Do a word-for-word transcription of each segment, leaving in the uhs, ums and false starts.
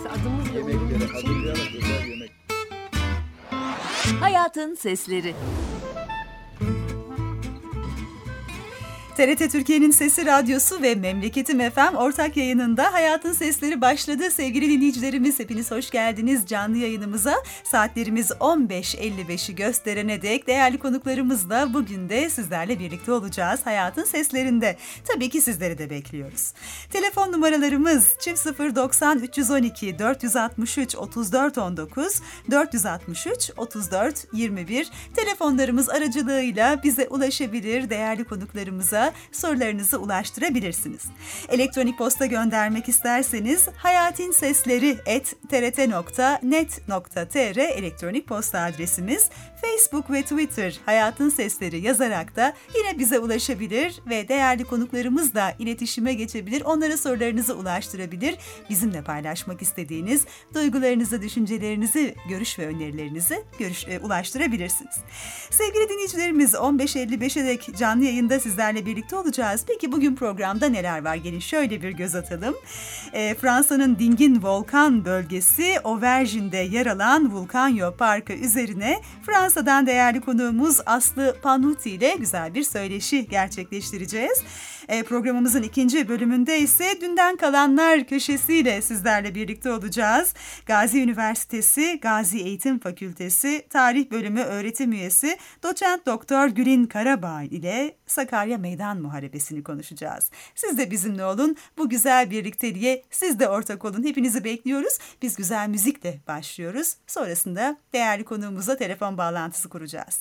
adımız bile Yemekleri hazırlayarak güzel yemek. Hayatın Sesleri. T R T Türkiye'nin Sesi Radyosu ve Memleketim F M ortak yayınında Hayatın Sesleri başladı. Sevgili dinleyicilerimiz, hepiniz hoş geldiniz canlı yayınımıza. Saatlerimiz on beş elli beşi gösterene dek değerli konuklarımızla bugün de sizlerle birlikte olacağız Hayatın Seslerinde. Tabii ki sizleri de bekliyoruz. Telefon numaralarımız çift sıfır doksan üç yüz on iki dört yüz altmış üç otuz dört on dokuz dört yüz altmış üç otuz dört yirmi bir. Telefonlarımız aracılığıyla bize ulaşabilir, değerli konuklarımıza sorularınızı ulaştırabilirsiniz. Elektronik posta göndermek isterseniz hayatinsesleri at t r t nokta net nokta t r elektronik posta adresimiz. Facebook ve Twitter Hayatın Sesleri yazarak da yine bize ulaşabilir ve değerli konuklarımızla iletişime geçebilir. Onlara sorularınızı ulaştırabilir. Bizimle paylaşmak istediğiniz duygularınızı, düşüncelerinizi, görüş ve önerilerinizi görüş, e, ulaştırabilirsiniz. Sevgili dinleyicilerimiz, on beş elli beşe dek canlı yayında sizlerle birlikte olacağız. Peki bugün programda neler var? Gelin şöyle bir göz atalım. E, Fransa'nın dingin volkan bölgesi Auvergne'de yer alan Vulcano Parkı üzerine Fransa'dan değerli konuğumuz Aslı Panuti ile güzel bir söyleşi gerçekleştireceğiz. E, programımızın ikinci bölümünde ise dünden kalanlar köşesiyle sizlerle birlikte olacağız. Gazi Üniversitesi Gazi Eğitim Fakültesi Tarih Bölümü öğretim üyesi Doçent Doktor Gülin Karabağ ile Sakarya Meydan Muharebesi'ni konuşacağız. Siz de bizimle olun. Bu güzel birlikteliğe siz de ortak olun. Hepinizi bekliyoruz. Biz güzel müzikle başlıyoruz. Sonrasında değerli konuğumuzla telefon bağlantısı kuracağız.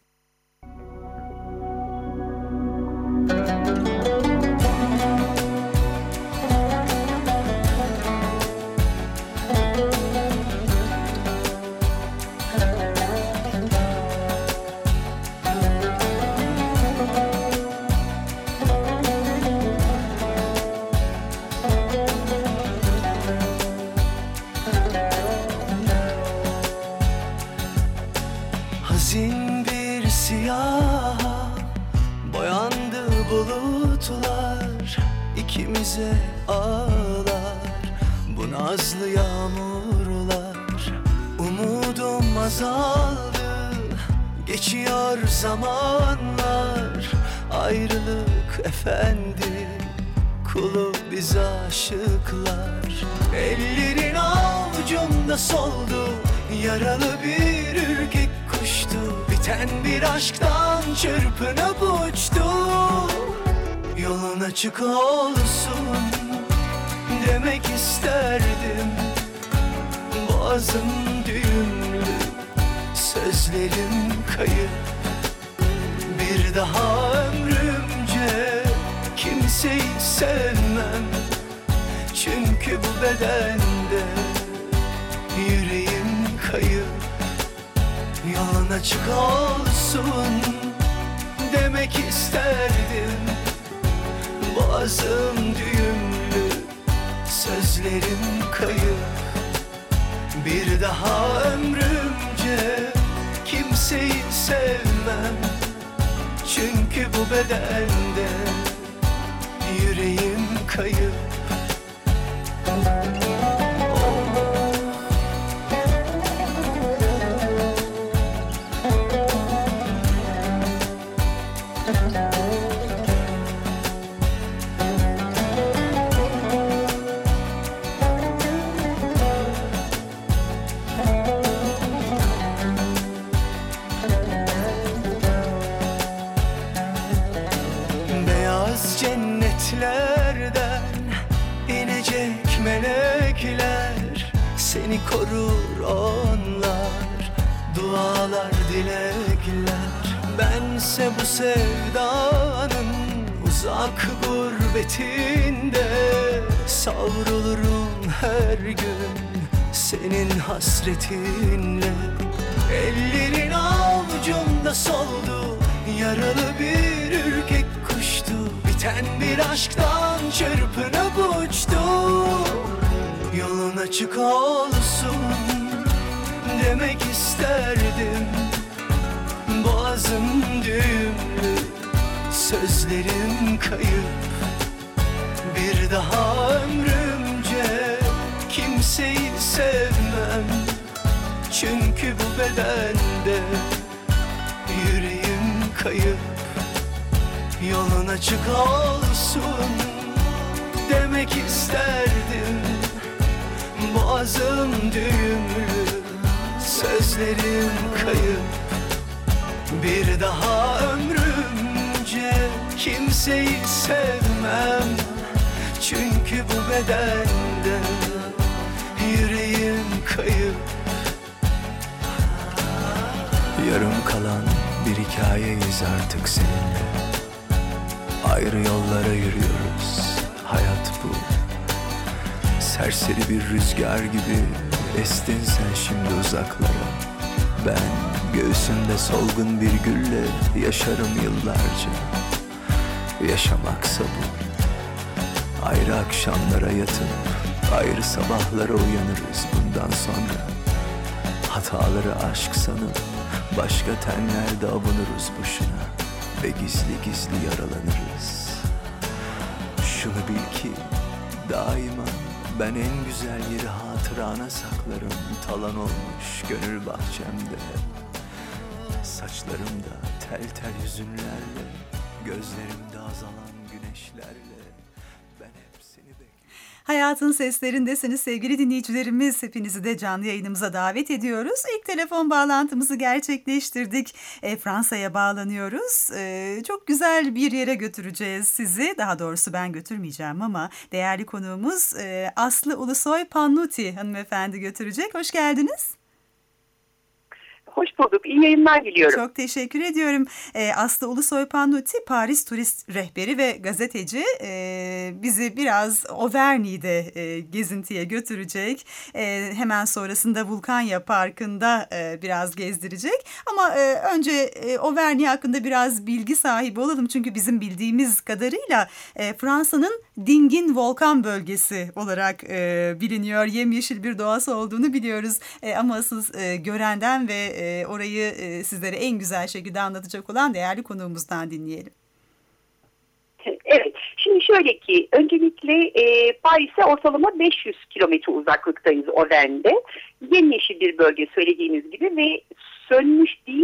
Hazin bir siyah boyandı bulutlar, ikimize ağlar bu nazlı yağmurlar. Umudum azaldı, geçiyor zamanlar, ayrılık efendi, kulu biz aşıklar. Ellerin avucumda soldu, yaralı bir ürkek kuştu, biten bir aşktan çırpınıp uçtu. Yolun açık olsun demek isterdim, boğazım düğümlü, sözlerim kayıp. Bir daha ömrümce kimseyi sevmem, çünkü bu bedende yüreğim kayıp. Yolun açık olsun demek isterdim, boğazım düğümlü, sözlerim kayıp. Bir daha ömrümce kimseyi sevmem, çünkü bu bedende yüreğim kayıp. Beyaz cennetlerden inecek melekler, seni korur onlar, dualar dilekler. Bense bu sevdanın uzak gurbetinde savrulurum her gün senin hasretinle. Ellerin avucumda soldu, yaralı bir ürkek kuştu, biten bir aşktan çırpınıp uçtu. Yolun açık olsun demek isterdim, boğazım düğümlü, sözlerim kayıp. Bir daha ömrümce kimseyi bu bedende yüreğim kayıp, yolun açık olsun demek isterdim. Boğazım düğümlü, sözlerim kayıp. Bir daha ömrümce kimseyi sevmem, çünkü bu bedende yüreğim kayıp. Yarım kalan bir hikayeyiz artık seninle. Ayrı yollara yürüyoruz, hayat bu. Serseri bir rüzgar gibi estin sen şimdi uzaklara. Ben göğsünde solgun bir gülle yaşarım yıllarca. Yaşamaksa bu. Ayrı akşamlara yatıp ayrı sabahlara uyanırız bundan sonra. Hataları aşk sanıp başka tenlerde avunuruz boşuna ve gizli gizli yaralanırız. Şunu bil ki daima ben en güzel yeri hatırana saklarım. Talan olmuş gönül bahçemde, saçlarımda tel tel hüzünlerle, gözlerimde azalan güneşlerle ben hep seni bekliyorum. Hayatın Seslerindesiniz sevgili dinleyicilerimiz. Hepinizi de canlı yayınımıza davet ediyoruz. İlk telefon bağlantımızı gerçekleştirdik. E, Fransa'ya bağlanıyoruz. E, çok güzel bir yere götüreceğiz sizi. Daha doğrusu ben götürmeyeceğim ama değerli konuğumuz e, Aslı Ulusoy Pannuti hanımefendi götürecek. Hoş geldiniz. Hoş bulduk. İyi yayınlar diliyorum. Çok teşekkür ediyorum. Ee, Aslı Ulusoy Pannuti, Paris turist rehberi ve gazeteci. Ee, bizi biraz Auvergne'de e, gezintiye götürecek. E, hemen sonrasında Vulcania Parkı'nda e, biraz gezdirecek. Ama e, önce e, Auvergne hakkında biraz bilgi sahibi olalım. Çünkü bizim bildiğimiz kadarıyla e, Fransa'nın dingin volkan bölgesi olarak e, biliniyor. Yemyeşil bir doğası olduğunu biliyoruz. E, ama asıl e, görenden ve e, orayı e, sizlere en güzel şekilde anlatacak olan değerli konuğumuzdan dinleyelim. Evet, şimdi şöyle ki öncelikle e, Paris'e ortalama beş yüz kilometre uzaklıktayız Auvergne'de. Yemyeşil bir bölge söylediğiniz gibi ve sönmüş değil,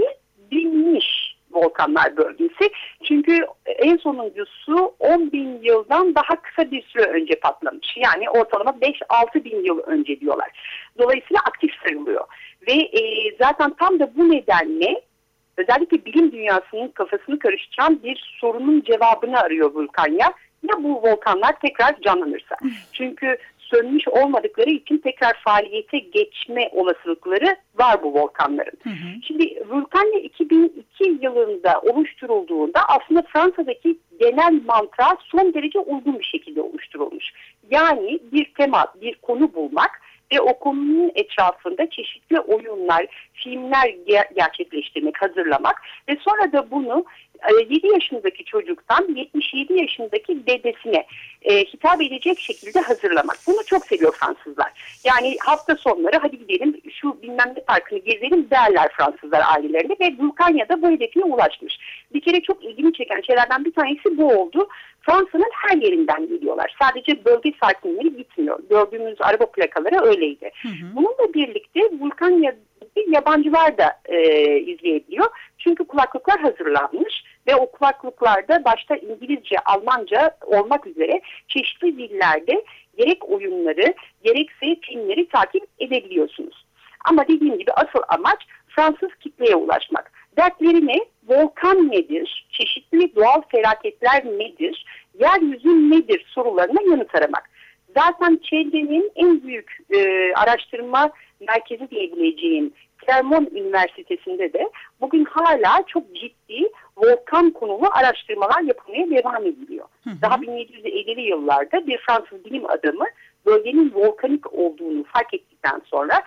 dinmiş volkanlar bölgesi. Çünkü en sonuncusu on bin yıldan daha kısa bir süre önce patlamış. Yani ortalama beş altı bin yıl önce diyorlar. Dolayısıyla aktif sayılıyor. Ve e, zaten tam da bu nedenle özellikle bilim dünyasının kafasını karıştıran bir sorunun cevabını arıyor Vulcania. Ya bu volkanlar tekrar canlanırsa? Çünkü sönmüş olmadıkları için tekrar faaliyete geçme olasılıkları var bu volkanların. Hı hı. Şimdi Vulcania iki bin iki yılında oluşturulduğunda aslında Fransa'daki genel mantığa son derece uygun bir şekilde oluşturulmuş. Yani bir tema, bir konu bulmak ve o konunun etrafında çeşitli oyunlar, filmler ger- gerçekleştirmek, hazırlamak ve sonra da bunu yedi yaşındaki çocuktan yetmiş yedi yaşındaki dedesine e, hitap edecek şekilde hazırlamak. Bunu çok seviyor Fransızlar. Yani hafta sonları hadi gidelim şu bilmem ne parkını gezelim derler Fransızlar ailelerine ve Vulcania'da bu hedefine ulaşmış. Bir kere çok ilgimi çeken şeylerden bir tanesi bu oldu. Fransa'nın her yerinden geliyorlar. Sadece bölge sakinleri gitmiyor. Gördüğümüz araba plakaları öyleydi. Hı hı. Bununla birlikte Vulcania'daki yabancılar da e, izleyebiliyor. Çünkü kulaklıklar hazırlanmış ve o kulaklıklarda başta İngilizce, Almanca olmak üzere çeşitli dillerde gerek oyunları gerekse filmleri takip edebiliyorsunuz. Ama dediğim gibi asıl amaç Fransız kitleye ulaşmak. Dertleri ne? Volkan nedir? Çeşitli doğal felaketler nedir? Yeryüzü nedir? Sorularına yanıt aramak. Zaten çevrenin en büyük e, araştırma merkezi diyebileceğim Clermont Üniversitesi'nde de bugün hala çok ciddi volkan konulu araştırmalar yapılmaya devam ediliyor. Hı hı. Daha bin yedi yüz ellili yıllarda bir Fransız bilim adamı bölgenin volkanik olduğunu fark ettikten sonra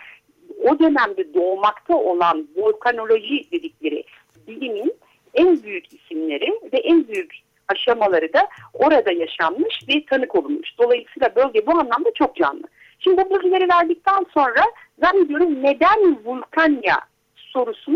o dönemde doğmakta olan volkanoloji dedikleri bilimin en büyük isimleri ve en büyük aşamaları da orada yaşanmış ve tanık olunmuş. Dolayısıyla bölge bu anlamda çok canlı. Şimdi bu bilgileri verdikten sonra zannediyorum neden Vulcania sorusunu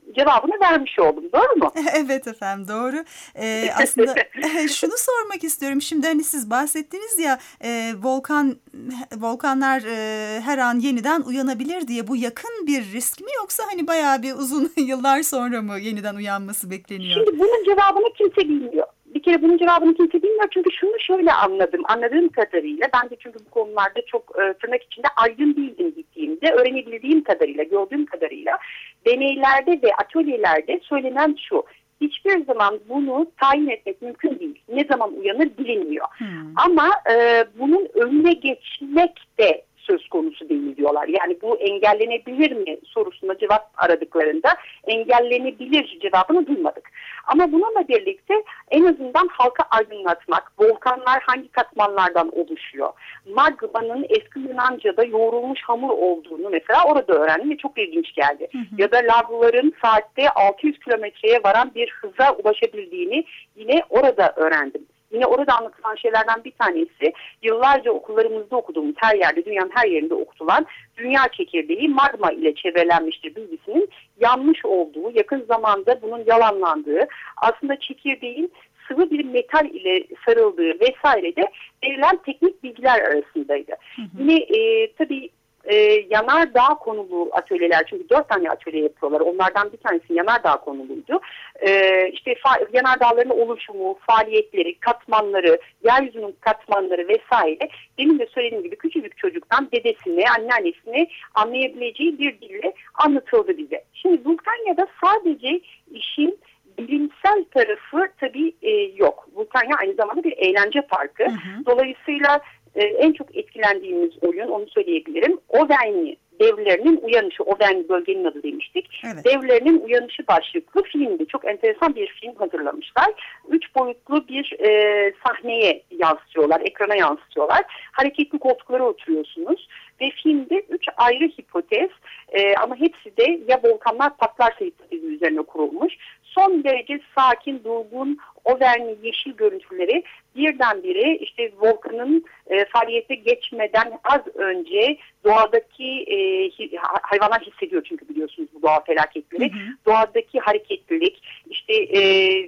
cevabını vermiş oldum. Doğru mu? Evet efendim, doğru. Ee, aslında şunu sormak istiyorum. Şimdi hani siz bahsettiniz ya e, volkan volkanlar e, her an yeniden uyanabilir diye, bu yakın bir risk mi yoksa hani bayağı bir uzun yıllar sonra mı yeniden uyanması bekleniyor? Şimdi bunun cevabını kimse bilmiyor. Bir kere bunun cevabını kimse bilmiyor çünkü şunu şöyle anladım. Anladığım kadarıyla, ben de çünkü bu konularda çok e, tırnak içinde aydın değildim gittiğimde, öğrenebildiğim kadarıyla, gördüğüm kadarıyla deneylerde ve atölyelerde söylenen şu: hiçbir zaman bunu tayin etmek mümkün değil. Ne zaman uyanır bilinmiyor. Hmm. Ama e, bunun önüne geçmek de söz konusu değil diyorlar. Yani bu engellenebilir mi sorusuna cevap aradıklarında engellenebilir cevabını duymadık. Ama bununla birlikte en azından halka aydınlatmak, volkanlar hangi katmanlardan oluşuyor, magmanın eski Yunanca'da yoğrulmuş hamur olduğunu mesela orada öğrendim ve çok ilginç geldi. Hı hı. Ya da lavların saatte altı yüz kilometreye varan bir hıza ulaşabildiğini yine orada öğrendim. Yine orada anlatılan şeylerden bir tanesi, yıllarca okullarımızda okuduğumuz, her yerde, dünyanın her yerinde okutulan dünya çekirdeği magma ile çevrelenmiştir bilgisinin yanlış olduğu, yakın zamanda bunun yalanlandığı, aslında çekirdeğin sıvı bir metal ile sarıldığı vesaire de verilen teknik bilgiler arasındaydı. Hı hı. Yine e, tabii e, yanardağ konulu atölyeler, çünkü dört tane atölye yapıyorlar. Onlardan bir tanesi yanardağ konuluydu. E, işte yanardağların oluşumu, faaliyetleri, katmanları, yeryüzünün katmanları vesaire, demin de söylediğim gibi küçücük çocuktan dedesine, anneannesine anlayabileceği bir dille anlatıldı bize. Şimdi Vulkanya'da sadece işin bilimsel tarafı tabii e, yok. Vulkanya aynı zamanda bir eğlence parkı. Hı hı. Dolayısıyla e, en çok etkilendiğimiz oyun, onu söyleyebilirim, Auvergne devlerinin uyanışı. Auvergne bölgenin adı demiştik. Evet. Devlerinin uyanışı başlıklı filmdi. Çok enteresan bir film hazırlamışlar. Üç boyutlu bir e, sahneye yansıtıyorlar, ekrana yansıtıyorlar. Hareketli koltuklara oturuyorsunuz ve filmde üç ayrı hipotez e, ama hepsi de ya volkanlar patlarsa hipotezi üzerine kurulmuş. Son derece sakin, durgun Auvergne yeşil görüntüleri birdenbire işte volkanın e, faaliyete geçmeden az önce doğadaki e, hayvanlar hissediyor, çünkü biliyorsunuz bu doğa felaketleri. Hı hı. Doğadaki hareketlilik, işte e,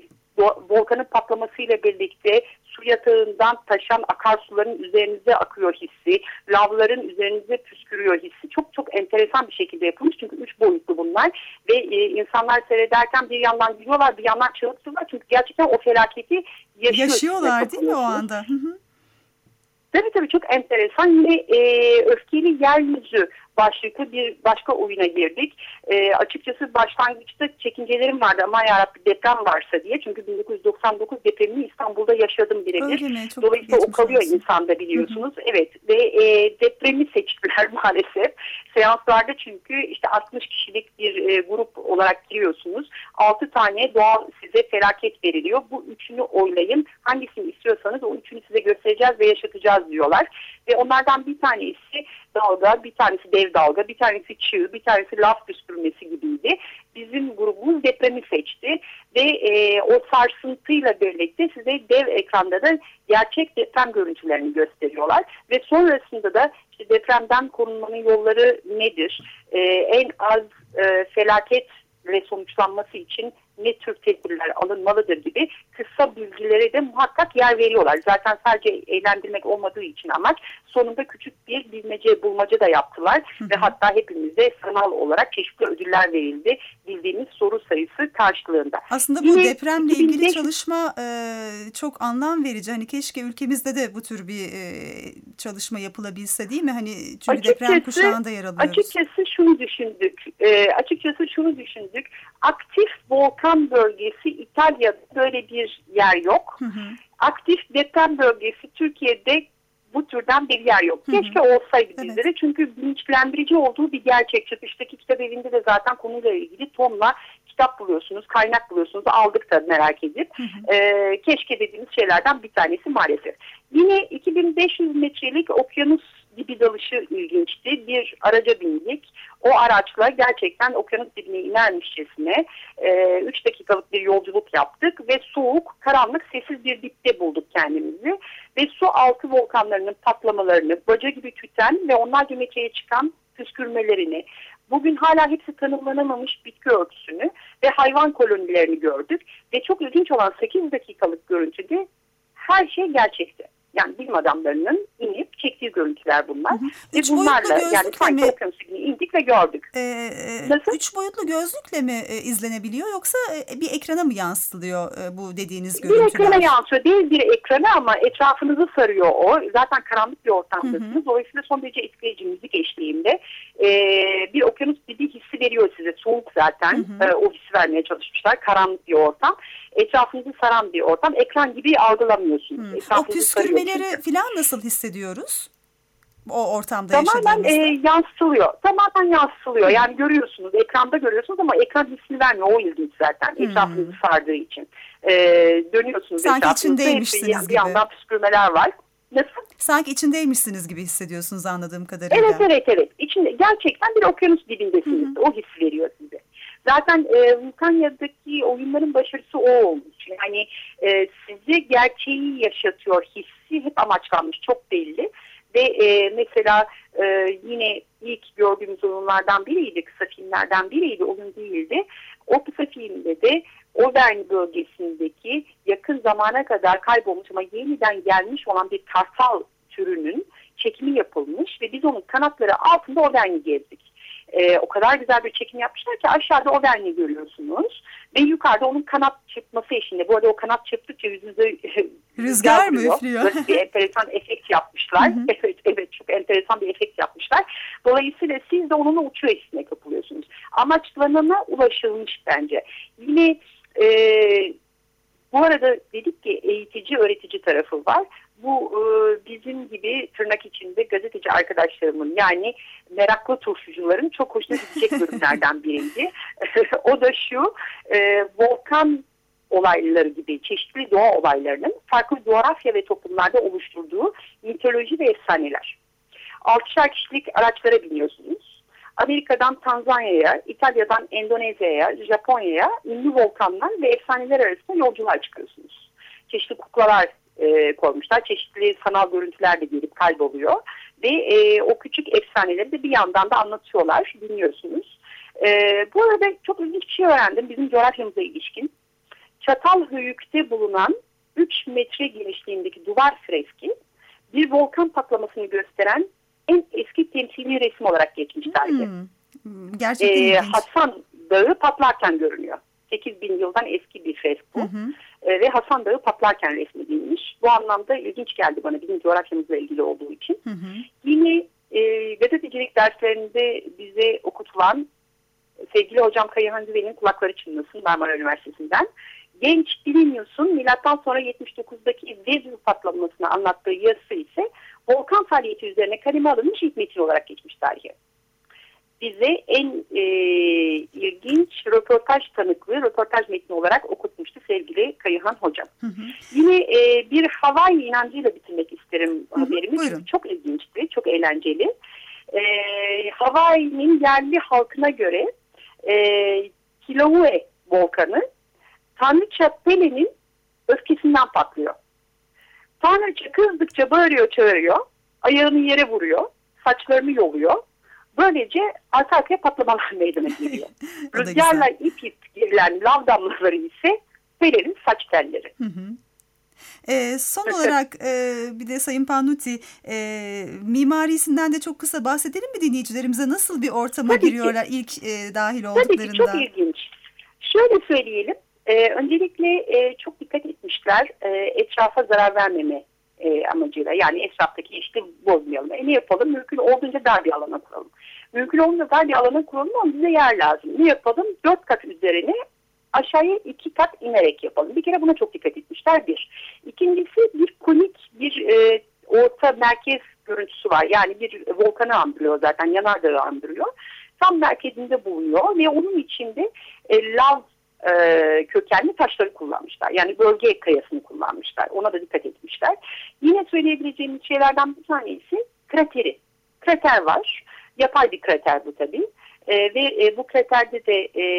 volkanın patlamasıyla birlikte su yatağından taşan akarsuların üzerinize akıyor hissi, lavların üzerinize püskürüyor hissi çok çok enteresan bir şekilde yapılmış. Çünkü üç boyutlu bunlar ve e, insanlar seyrederken bir yandan gülüyorlar, bir yandan çığlıklıyorlar. Çünkü gerçekten o felaketi yaşıyor, yaşıyorlar değil mi o anda? Hı hı. Tabii tabii, çok enteresan. Yine e, Öfkeli Yeryüzü başlıklı bir başka oyuna girdik. E, açıkçası başlangıçta çekincelerim vardı, ama yarabbim deprem varsa diye. Çünkü bin dokuz yüz doksan dokuz depremini İstanbul'da yaşadım birebir. Dolayısıyla o kalıyor olsun insanda, biliyorsunuz. Hı hı. Evet, ve e, depremi seçtiler maalesef. Seanslarda çünkü işte altmış kişilik bir e, grup olarak giriyorsunuz. altı tane doğal size felaket veriliyor. Bu üçünü oylayın. Hangisini istiyorsanız o üçünü size göstereceğiz ve yaşatacağız diyorlar. Ve onlardan bir tanesi dalga, bir tanesi dev dalga, bir tanesi çığ, bir tanesi laf püskürmesi gibiydi. Bizim grubumuz depremi seçti ve e, o sarsıntıyla birlikte size dev ekranda da gerçek deprem görüntülerini gösteriyorlar ve sonrasında da işte depremden korunmanın yolları nedir? E, en az e, felaketle sonuçlanması için ne tür tedbirler alınmalıdır gibi kısa bilgilere de muhakkak yer veriyorlar. Zaten sadece eğlendirmek olmadığı için amaç, sonunda küçük bir bilmece bulmaca da yaptılar. Hı hı. Ve hatta hepimize sanal olarak çeşitli ödüller verildi bildiğimiz soru sayısı karşılığında. Aslında bu Yine depremle iki bin beş ilgili çalışma e, çok anlam verici. Hani keşke ülkemizde de bu tür bir e, çalışma yapılabilse, değil mi? Hani çünkü açıkçası, deprem kuşağında yer alıyoruz. Açıkçası şunu düşündük. E, açıkçası şunu düşündük. Aktif volkan bölgesi İtalya'da böyle bir yer yok. Hı hı. Aktif deprem bölgesi Türkiye'de bu türden bir yer yok. Hı hı. Keşke olsaydı evet. bizlere. Çünkü bilinçlendirici olduğu bir gerçek. Çıkıştaki kitap evinde de zaten konuyla ilgili tonla kitap buluyorsunuz, kaynak buluyorsunuz. Aldık da merak edip. Hı hı. Ee, keşke dediğimiz şeylerden bir tanesi maalesef. Yine iki bin beş yüz metrelik okyanus dibi dalışı ilginçti. Bir araca bindik. O araçla gerçekten okyanus dibine inermişçesine üç e, dakikalık bir yolculuk yaptık ve soğuk, karanlık, sessiz bir dipte bulduk kendimizi. Ve su altı volkanlarının patlamalarını, baca gibi tüten ve onlarca metreye çıkan püskürmelerini, Bugün hala hepsi tanımlanamamış bitki örtüsünü ve hayvan kolonilerini gördük. Ve çok ilginç olan sekiz dakikalık görüntüde her şey gerçekti. Yani bilim adamlarının inip çektiği görüntüler bunlar. Hı hı. Ve Üç bunlarla boyutlu yani sanki gözlükle mi? okyanus gibi indik ve gördük. Ee, Nasıl? Üç boyutlu gözlükle mi e, izlenebiliyor yoksa e, bir ekrana mı yansıtılıyor e, bu dediğiniz Bir görüntüler? ekrana yansıyor. Değil bir ekrana ama etrafınızı sarıyor o. Zaten karanlık bir ortamdasınız. Hı hı. Dolayısıyla son derece etkileyici müzik eşliğinde e, bir okyanus dibi hissi veriyor size. Soğuk zaten. Hı hı. E, o hissi vermeye çalışmışlar. Karanlık bir ortam. Etrafınızı saran bir ortam. Ekran gibi algılamıyorsunuz. O püskürmeleri falan nasıl hissediyoruz? O ortamda tamamen yaşadığımızda. e, yansıtılıyor. Tamamen yansıtılıyor. Yani görüyorsunuz. Ekranda görüyorsunuz ama ekran hissini vermiyor. O ilginç zaten. Hmm. Etrafınızı sardığı için. E, dönüyorsunuz. Sanki içindeymişsiniz bir, gibi. Bir yandan püskürmeler var. Nasıl? Sanki içindeymişsiniz gibi hissediyorsunuz anladığım kadarıyla. Evet evet evet. İçinde, gerçekten bir okyanus dibindesiniz. Hı hı. O hissi veriyor size. Zaten e, Vulkanya'daki oyunların başarısı o olmuş. Yani e, size gerçeği yaşatıyor. Hissi hep amaçlanmış. Çok belli. Ve e, mesela e, yine ilk gördüğümüz oyunlardan biriydi, kısa filmlerden biriydi, oyun değildi. O kısa filmde de Auvergne bölgesindeki yakın zamana kadar kaybolmuş ama yeniden gelmiş olan bir kartal türünün çekimi yapılmış ve biz onun kanatları altında Auvergne'i gezdik. Ee, o kadar güzel bir çekim yapmışlar ki aşağıda Auvergne'i görüyorsunuz ve yukarıda onun kanat çırpması eşliğinde. Bu arada o kanat çırptıkça yüzünüze rüzgar mı üflüyor? Böyle bir enteresan efekt yapmışlar. Hı hı. Evet, evet çok enteresan bir efekt yapmışlar. Dolayısıyla siz de onunla uçuyor hissine kapılıyorsunuz. Amaçlanana ulaşılmış bence. Yine e, bu arada dedik ki eğitici öğretici tarafı var. Bu e, bizim gibi tırnak içinde gazeteci arkadaşlarımın yani meraklı turşucuların çok hoşuna gidecek bölümlerden biriydi. O da şu e, volkan olayları gibi çeşitli doğa olaylarının farklı coğrafya ve toplumlarda oluşturduğu mitoloji ve efsaneler. Altışar kişilik araçlara biniyorsunuz. Amerika'dan Tanzanya'ya, İtalya'dan Endonezya'ya, Japonya'ya ünlü volkanlar ve efsaneler arasında yolculuğa çıkıyorsunuz. Çeşitli kuklalar e, koymuşlar. Çeşitli sanal görüntüler de gelip kayboluyor. Ve e, o küçük efsaneleri de bir yandan da anlatıyorlar. Dinliyorsunuz. E, bu arada çok ilginç bir şey öğrendim bizim coğrafyamıza ilişkin. Çatalhöyük'te bulunan üç metre genişliğindeki duvar freski bir volkan patlamasını gösteren en eski temsili resim olarak geçmiş tarihe. Hmm, gerçekten ee, ilginç. Hasan Dağı patlarken görünüyor. sekiz bin yıldan eski bir fresk bu. Hı hı. Ee, ve Hasan Dağı patlarken resmedilmiş. Bu anlamda ilginç geldi bana bizim coğrafyamızla ilgili olduğu için. Hı hı. Yine e, gazetecilik derslerinde bize okutulan sevgili hocam Kayıhan Güven'in kulakları çınlasın Marmara Üniversitesi'nden. Genç Plinius'un milattan sonra yetmiş dokuzdaki Vezüv patlamasını anlattığı yazısı ise volkan faaliyeti üzerine kaleme alınmış ilk metin olarak geçmiş tarihe. Bize en e, ilginç röportaj tanıklığı, röportaj metni olarak okutmuştu sevgili Kayıhan hocam. Hı hı. Yine e, bir Hawaii inancıyla bitirmek isterim hı hı, haberimi. Buyurun. Çok ilginçti, çok eğlenceli. E, Hawaii'nin yerli halkına göre e, Kilauea volkanı Tanrıça Pele'nin öfkesinden patlıyor. Tanrıça kızdıkça bağırıyor çağırıyor, ayağını yere vuruyor, saçlarını yoluyor. Böylece arka arkaya patlamalar meydana geliyor. Rüzgarla ip ip gerilen lav damlaları ise Pele'nin saç telleri. Hı hı. E, son olarak e, bir de Sayın Pannuti e, mimarisinden de çok kısa bahsedelim mi dinleyicilerimize? Nasıl bir ortama Tabii giriyorlar ki. ilk e, dahil olduklarında? Tabii ki çok ilginç. Şöyle söyleyelim. Ee, öncelikle e, çok dikkat etmişler e, etrafa zarar vermeme e, amacıyla. Yani etraftaki işte bozmayalım. E, ne yapalım? Mümkün olduğunca dar bir alana kuralım. Mümkün olduğunca dar bir alana kuralım ama bize yer lazım. Ne yapalım? Dört kat üzerine aşağıya iki kat inerek yapalım. Bir kere buna çok dikkat etmişler bir. İkincisi bir konik bir e, orta merkez görüntüsü var. Yani bir volkanı andırıyor zaten. Yanardağı andırıyor. Tam merkezinde bulunuyor ve onun içinde e, lav e, kökenli taşları kullanmışlar. Yani bölge kayasını kullanmışlar. Ona da dikkat etmişler. Yine söyleyebileceğimiz şeylerden bir tanesi krateri. Krater var. Yapay bir krater bu tabii. E, ve e, bu kraterde de e,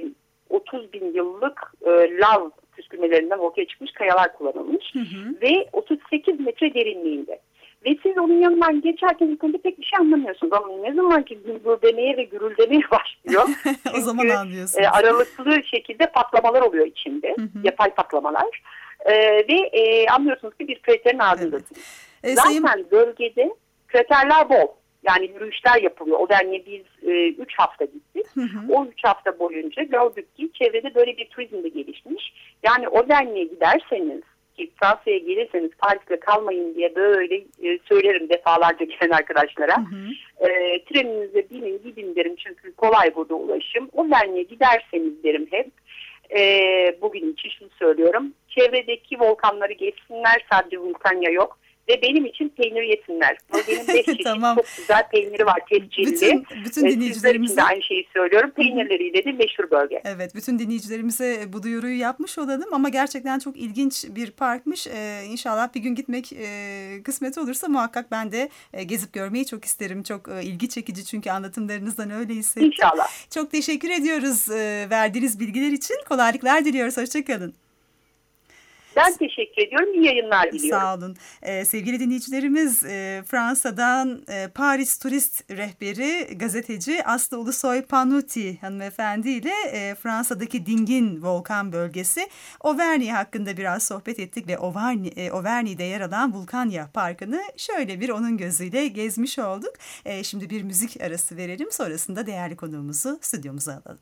otuz bin yıllık e, lav püskürmelerinden ortaya çıkmış kayalar kullanılmış. Hı hı. Ve otuz sekiz metre derinliğinde. Ve siz onun yanından geçerken ilk önce pek bir şey anlamıyorsunuz. Ama ne zaman ki gümbürdemeye ve gürüldemeye başlıyor. O zaman anlıyorsunuz. E, aralıklı şekilde patlamalar oluyor içinde. Hı hı. Yapay patlamalar. E, ve e, anlıyorsunuz ki bir kraterin ardındasınız. Evet. E, Zaten sayın... bölgede kraterler bol. Yani yürüyüşler yapılıyor. O denli biz üç e, hafta gittik. Hı hı. O üç hafta boyunca gördük ki çevrede böyle bir turizm de gelişmiş. Yani o denliye giderseniz, ki Fransa'ya gelirseniz Paris'te kalmayın diye böyle e, söylerim defalarca gelen arkadaşlara. Hı hı. E, treninize binin gidin derim, çünkü kolay burada ulaşım. O denliye giderseniz derim hep. E, bugün için şunu söylüyorum. Çevredeki volkanları geçsinler, sadece Vulkanya yok. Ve benim için peynir yesinler. Benim beş çeşit tamam. Çok güzel peyniri var, tescilli. Bütün, bütün dinleyicilerimize de aynı şeyi söylüyorum. Peynirleriyle de meşhur bölge. Evet, bütün dinleyicilerimize bu duyuruyu yapmış olalım. Ama gerçekten çok ilginç bir parkmış. Ee, İnşallah bir gün gitmek e, kısmet olursa muhakkak ben de e, gezip görmeyi çok isterim. Çok e, ilgi çekici, çünkü anlatımlarınızdan öyle hissettim. İnşallah. Çok teşekkür ediyoruz e, verdiğiniz bilgiler için. Kolaylıklar diliyoruz. Hoşçakalın. Ben teşekkür ediyorum. İyi yayınlar diliyorum. Sağ olun. Ee, sevgili dinleyicilerimiz, e, Fransa'dan e, Paris turist rehberi, gazeteci Aslı Ulusoy Panuti hanımefendi ile e, Fransa'daki dingin volkan bölgesi Auvergne hakkında biraz sohbet ettik ve Auvergne, e, Auvergne'de yer alan Vulkanya Parkı'nı şöyle bir onun gözüyle gezmiş olduk. E, şimdi bir müzik arası verelim. Sonrasında değerli konuğumuzu stüdyomuza alalım.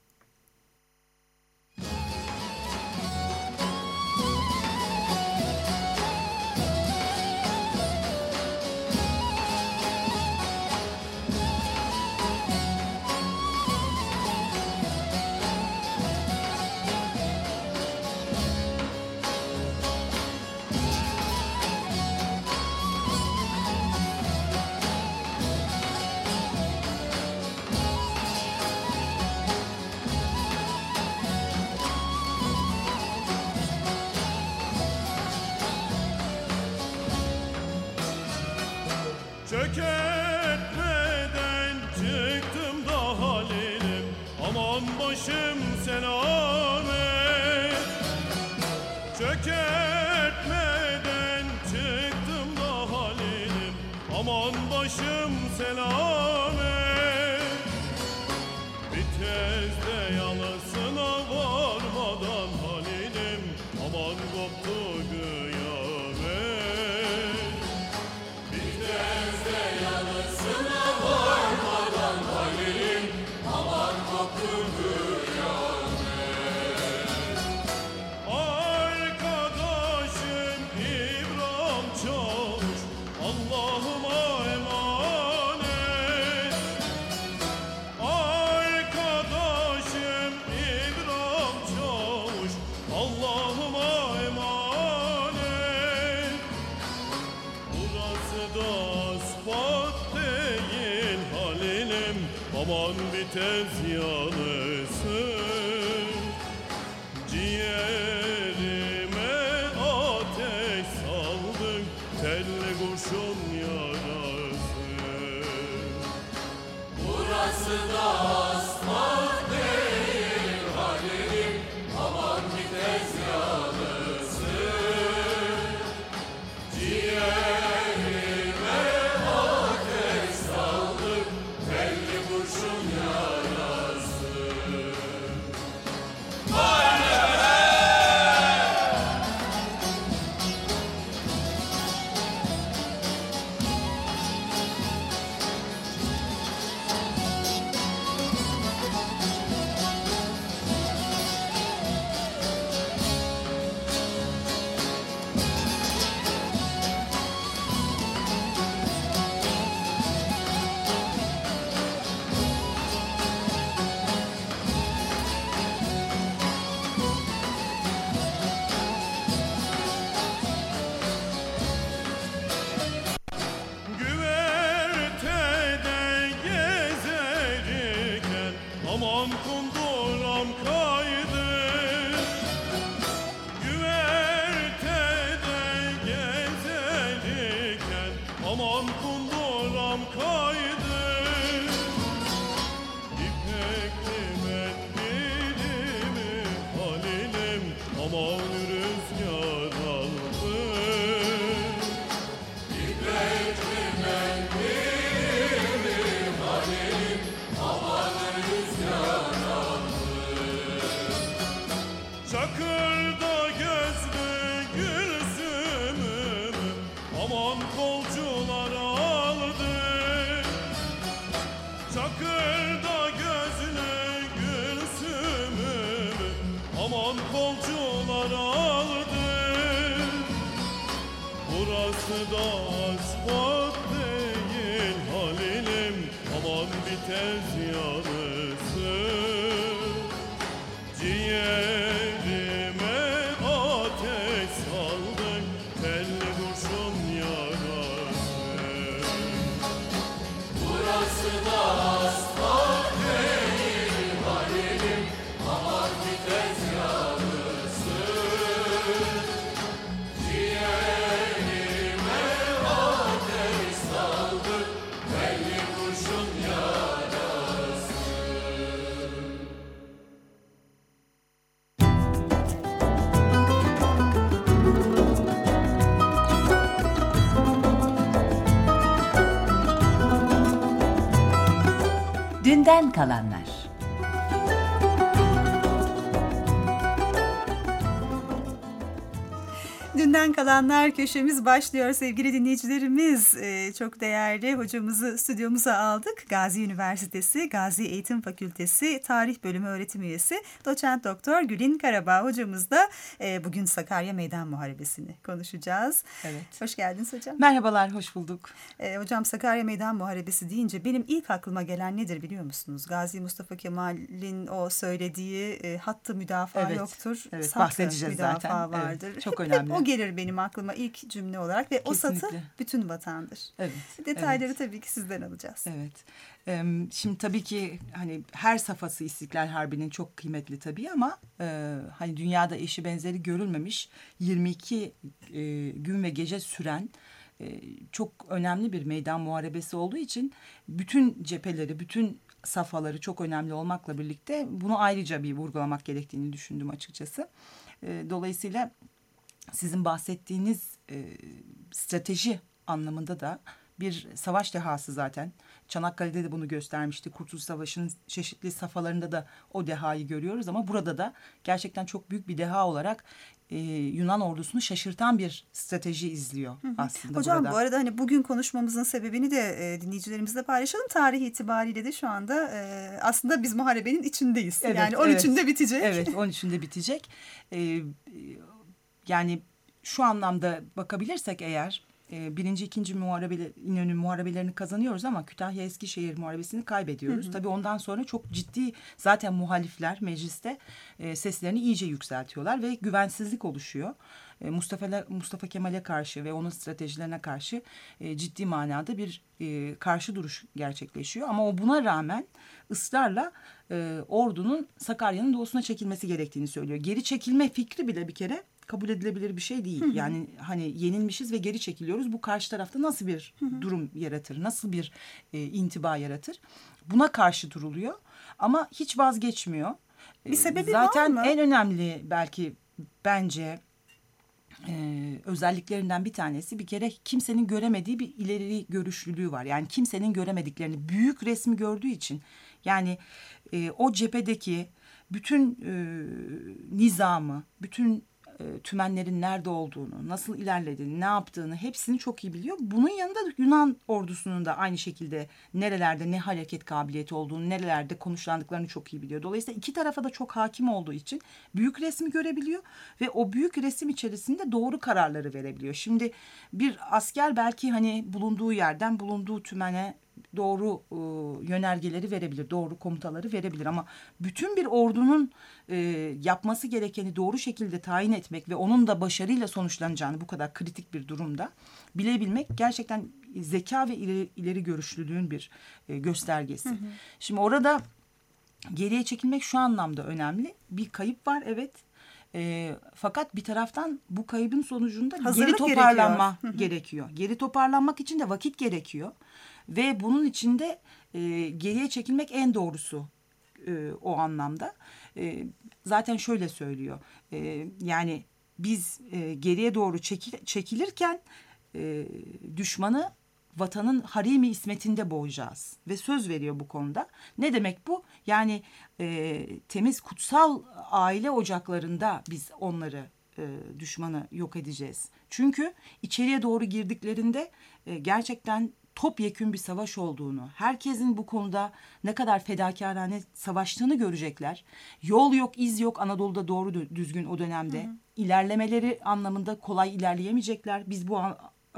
Çökertmeden çıktım da halilim, aman başım selamet. Çökertmeden çıktım da halilim, aman başım selamet. Bir tez de yanısına varmadan halilim, aman koptu kıyamet. Bir tez de yanısına varmadan halilim, aman koptu kıyamet. Arkadaşım İbrahim Çavuş, Allah'ıma emanet. Arkadaşım İbrahim Çavuş, Allah'ıma emanet. Burası da asfalt değil halilim, aman bir tez yanısın. Ciğerime ateş saldın, telli kurşun yarası. Burası da asfalt değil halilim, aman bir tez yanısın. Ciğerime ateş saldın, telli kurşun yarası. Çakırda gözlü Gülsüm'üm, aman kolcular aldı. Çakırda gözlü Gülsüm'üm, aman kolcular aldı. Burası da asfalt değil Halil'im, aman bitez yarısı. Ciğerime ateş saldın, telli kurşun yarası. Burası da asfalt değil Halil'im, aman bitez yarısı. Ciğerime ateş saldın, telli kurşun yarası. Dünden kalanlar. Dünden kalanlar köşemiz başlıyor sevgili dinleyicilerimiz. Ee, çok değerli hocamızı stüdyomuza aldık. Gazi Üniversitesi Gazi Eğitim Fakültesi Tarih Bölümü öğretim üyesi Doçent Doktor Gülin Karabağ hocamızla e, bugün Sakarya Meydan Muharebesi'ni konuşacağız. Evet. Hoş geldiniz hocam. Merhabalar, hoş bulduk. E, hocam Sakarya Meydan Muharebesi deyince benim ilk aklıma gelen nedir biliyor musunuz? Gazi Mustafa Kemal'in o söylediği e, hattı müdafaa Evet, yoktur. evet, Satı bahsedeceğiz müdafaa zaten. vardır. Evet, çok Hep- önemli. Hep o gelir benim aklıma ilk cümle olarak ve o satı Kesinlikle. bütün vatandır. Evet. Detayları evet. tabii ki sizden alacağız. Evet. Ee, Şimdi tabii ki hani her safhası İstiklal Harbi'nin çok kıymetli tabii ama e, hani dünyada eşi benzeri görülmemiş yirmi iki e, gün ve gece süren e, çok önemli bir meydan muharebesi olduğu için bütün cepheleri, bütün safhaları çok önemli olmakla birlikte bunu ayrıca bir vurgulamak gerektiğini düşündüm açıkçası. E, dolayısıyla sizin bahsettiğiniz e, strateji anlamında da bir savaş dehası zaten. Çanakkale'de de bunu göstermişti. Kurtuluş Savaşı'nın çeşitli safhalarında da o dehayı görüyoruz ama burada da gerçekten çok büyük bir deha olarak e, Yunan ordusunu şaşırtan bir strateji izliyor aslında Hocam burada. bu arada hani bugün konuşmamızın sebebini de e, dinleyicilerimizle paylaşalım. Tarih itibariyle de şu anda e, aslında biz muharebenin içindeyiz. Evet, yani on üçünde evet. bitecek. Evet, on üçünde bitecek. Ee, yani şu anlamda bakabilirsek eğer e, birinci, ikinci muharebeler, İnönü muharebelerini kazanıyoruz ama Kütahya Eskişehir muharebesini kaybediyoruz. Hı hı. Tabii ondan sonra çok ciddi zaten muhalifler mecliste e, seslerini iyice yükseltiyorlar ve güvensizlik oluşuyor. E, Mustafa Mustafa Kemal'e karşı ve onun stratejilerine karşı e, ciddi manada bir e, karşı duruş gerçekleşiyor. Ama o buna rağmen ısrarla e, ordunun Sakarya'nın doğusuna çekilmesi gerektiğini söylüyor. Geri çekilme fikri bile bir kere kabul edilebilir bir şey değil. Hı hı. Yani hani yenilmişiz ve geri çekiliyoruz. Bu karşı tarafta nasıl bir hı hı. durum yaratır? Nasıl bir e, intiba yaratır? Buna karşı duruluyor. Ama hiç vazgeçmiyor. Bir sebebi Zaten var mı? en önemli belki bence Ee, özelliklerinden bir tanesi bir kere kimsenin göremediği bir ileri görüşlülüğü var. Yani kimsenin göremediklerini büyük resmi gördüğü için yani e, o cephedeki bütün e, nizamı, bütün e, tümenlerin nerede olduğunu, nasıl ilerlediğini, ne yaptığını hepsini çok iyi biliyor. Bunun yanında Yunan ordusunun da aynı şekilde nerelerde ne hareket kabiliyeti olduğunu, nerelerde konuşlandıklarını çok iyi biliyor. Dolayısıyla iki tarafa da çok hakim olduğu için büyük resmi görebiliyor ve o büyük resim içerisinde doğru kararları verebiliyor. Şimdi bir asker belki hani bulunduğu yerden, bulunduğu tümene doğru e, yönergeleri verebilir, doğru komutaları verebilir ama bütün bir ordunun e, yapması gerekeni doğru şekilde tayin etmek ve onun da başarıyla sonuçlanacağını bu kadar kritik bir durumda bilebilmek gerçekten zeka ve ileri, ileri görüşlülüğün bir e, göstergesi. Hı hı. Şimdi orada geriye çekilmek şu anlamda önemli. Bir kayıp var evet. E, fakat bir taraftan bu kaybın sonucunda hazırlık geri toparlanma gerekiyor. gerekiyor. Geri toparlanmak için de vakit gerekiyor. Ve bunun içinde e, geriye çekilmek en doğrusu e, o anlamda. E, zaten şöyle söylüyor. E, yani biz e, geriye doğru çekil, çekilirken e, düşmanı vatanın harimi ismetinde boğacağız ve söz veriyor bu konuda. Ne demek bu? Yani e, temiz kutsal aile ocaklarında biz onları e, düşmanı yok edeceğiz. Çünkü içeriye doğru girdiklerinde e, gerçekten topyekün bir savaş olduğunu, herkesin bu konuda ne kadar fedakarane savaştığını görecekler. Yol yok, iz yok Anadolu'da doğru düzgün o dönemde. Hı hı. İlerlemeleri anlamında kolay ilerleyemeyecekler. Biz bu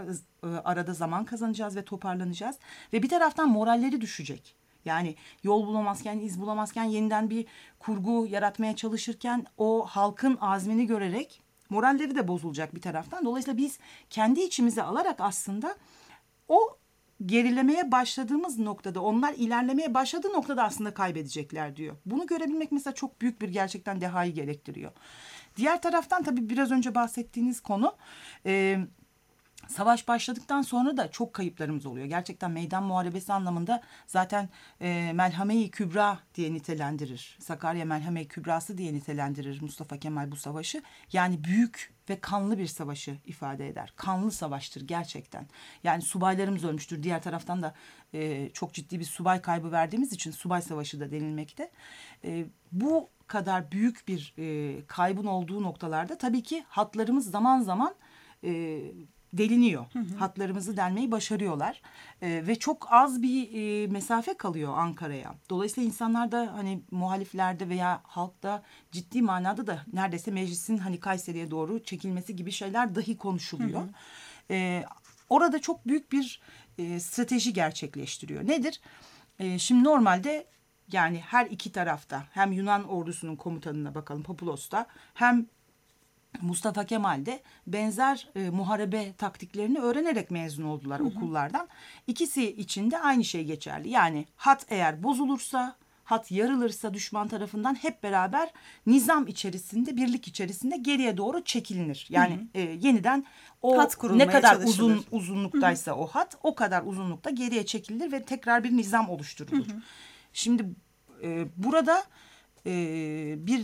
arada zaman kazanacağız ve toparlanacağız. Ve bir taraftan moralleri düşecek. Yani yol bulamazken, iz bulamazken yeniden bir kurgu yaratmaya çalışırken o halkın azmini görerek moralleri de bozulacak bir taraftan. Dolayısıyla biz kendi içimize alarak aslında o gerilemeye başladığımız noktada, onlar ilerlemeye başladığı noktada aslında kaybedecekler diyor. Bunu görebilmek mesela çok büyük bir gerçekten dehayı gerektiriyor. Diğer taraftan tabii biraz önce bahsettiğiniz konu... E, Savaş başladıktan sonra da çok kayıplarımız oluyor. Gerçekten meydan muharebesi anlamında zaten e, Melhame-i Kübra diye nitelendirir. Sakarya Melhame-i Kübrası diye nitelendirir Mustafa Kemal bu savaşı. Yani büyük ve kanlı bir savaşı ifade eder. Kanlı savaştır gerçekten. Yani subaylarımız ölmüştür. Diğer taraftan da e, çok ciddi bir subay kaybı verdiğimiz için subay savaşı da denilmekte. E, bu kadar büyük bir e, kaybın olduğu noktalarda tabii ki hatlarımız zaman zaman... E, deliniyor. Hı hı. Hatlarımızı delmeyi başarıyorlar. Ee, ve çok az bir e, mesafe kalıyor Ankara'ya. Dolayısıyla insanlar da hani muhaliflerde veya halkta ciddi manada da neredeyse meclisin hani Kayseri'ye doğru çekilmesi gibi şeyler dahi konuşuluyor. Hı hı. Ee, orada çok büyük bir e, strateji gerçekleştiriyor. Nedir? E, şimdi normalde yani her iki tarafta hem Yunan ordusunun komutanına bakalım Populos'ta hem Mustafa Kemal de benzer e, muharebe taktiklerini öğrenerek mezun oldular, hı hı, okullardan. İkisi için de aynı şey geçerli. Yani hat eğer bozulursa, hat yarılırsa düşman tarafından hep beraber nizam içerisinde, birlik içerisinde geriye doğru çekilinir. Yani hı hı. E, yeniden o ne kadar çalışılır. uzun uzunluktaysa, hı hı, o hat o kadar uzunlukta geriye çekilir ve tekrar bir nizam oluşturulur. Hı hı. Şimdi e, burada e, bir